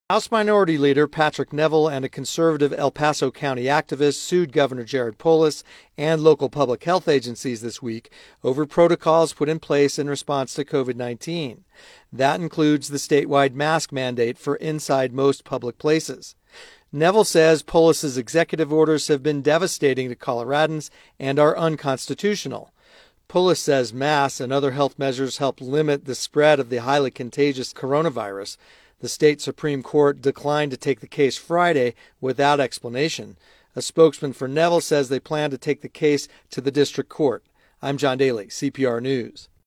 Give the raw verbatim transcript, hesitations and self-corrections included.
House Minority Leader Patrick Neville and a conservative El Paso County activist sued Governor Jared Polis and local public health agencies this week over protocols put in place in response to COVID nineteen. That includes the statewide mask mandate for inside most public places. Neville says Polis's executive orders have been devastating to Coloradans and are unconstitutional. Polis says masks and other health measures help limit the spread of the highly contagious coronavirus. The state Supreme Court declined to take the case Friday without explanation. A spokesman for Neville says they plan to take the case to the district court. I'm John Daly, C P R News.